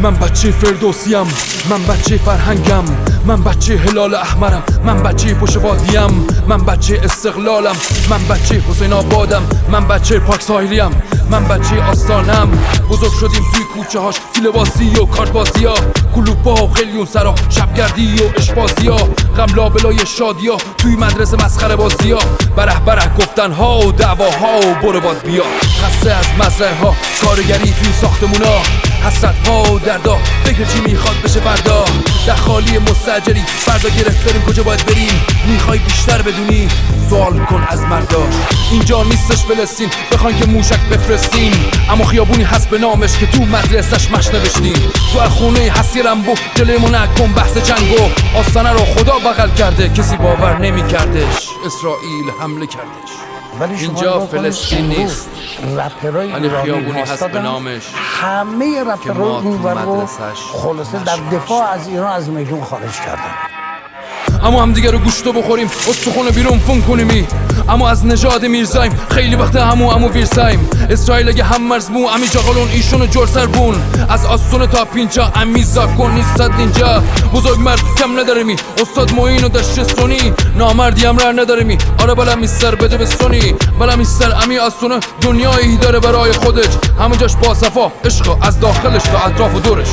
من بچه فردوسیم، من بچه فرهنگم، من بچه هلال احمرم، من بچه پشت وادیم، من بچه استقلالم، من بچه حسین آبادم، من بچه پاک ساحلیم، من بچه آستانم. بزرگ شدیم توی کوچه هاش، توی لباسی و کارت بازی ها، کلوپ ها و قلیون سرا، شبگردی و اشبازی ها، غم لابلای شادی ها، توی مدرسه مسخره بازی ها، بره گفتن ها و دعواها و برو باد بیا. خسته از مزرعه ها، کارگری توی ساختمونا، حسرت ها و دردا، فکر چی میخواد بشه فردا. در خالی مستاجری فردا گرفتاریم، کجا باید بریم؟ میخوای بیشتر بدونی؟ سوال کن از مردا. اینجا نیستش فلسطین بخواین که موشک بفرستین، اما خیابونی هست به نامش که تو مدرسش مش نوشتین. تو هر خونه هستی رمبو، جلوی ما نکن بحث جنگو. آستانه رو خدا بغل کرده، کسی باور نمیکردش، اسرائیل حمله کردش. اینجا فلسطین نیست، رپرای خیابونی هست به نامش، همه رپرای اونور رو خلاصه در دفاع از ایران از میدون خارج کردن. اما هم دیگه رو گوشتو بخوریم، استخون بیرون فون کنیمی. اما از نژاد میرزایم، خیلی وقت همو ویرسایم. اسرائیل اگه هم مرزمو، امی جاقالون ایشون جرسر بون. از آسون تا پینچا، امی زاکن نیستد اینجا. بزرگ مرد کم ندارمی، استاد موین و دشتستونی. نامردی هم رر ندارمی، آره بلا میستر بده بستونی. بلا میستر امی آسونه دنیایی داره برای خودش، همه جاش با صفا عشق از داخلش تا اطراف و دورش.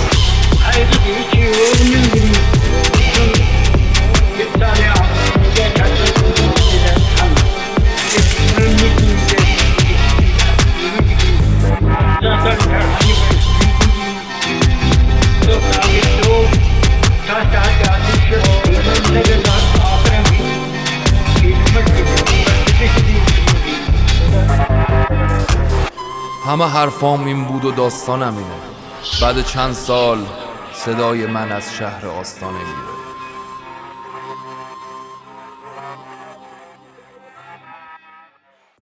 همه حرفام این بود و داستانم اینه. بعد چند سال صدای من از شهر آستانه میره.